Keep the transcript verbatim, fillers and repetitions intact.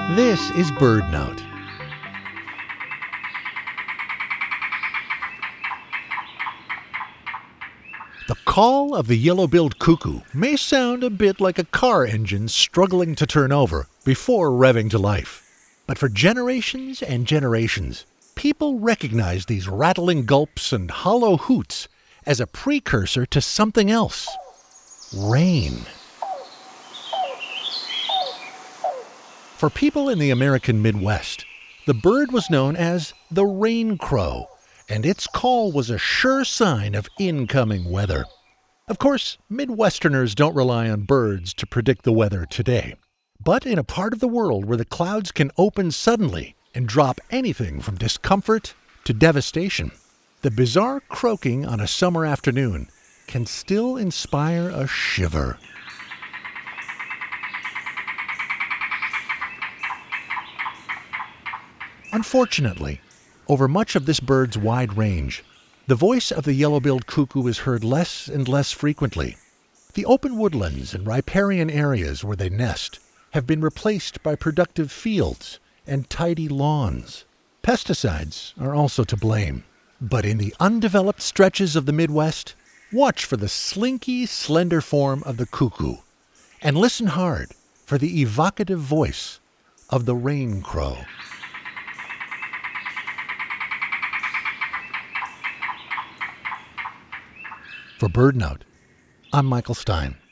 This is BirdNote. The call of the yellow-billed cuckoo may sound a bit like a car engine struggling to turn over before revving to life. But for generations and generations, people recognize these rattling gulps and hollow hoots as a precursor to something else: rain. For people in the American Midwest, the bird was known as the rain crow, and its call was a sure sign of incoming weather. Of course, Midwesterners don't rely on birds to predict the weather today. But in a part of the world where the clouds can open suddenly and drop anything from discomfort to devastation, the bizarre croaking on a summer afternoon can still inspire a shiver. Unfortunately, over much of this bird's wide range, the voice of the yellow-billed cuckoo is heard less and less frequently. The open woodlands and riparian areas where they nest have been replaced by productive fields and tidy lawns. Pesticides are also to blame. But in the undeveloped stretches of the Midwest, watch for the slinky, slender form of the cuckoo and listen hard for the evocative voice of the rain crow. For BirdNote, I'm Michael Stein.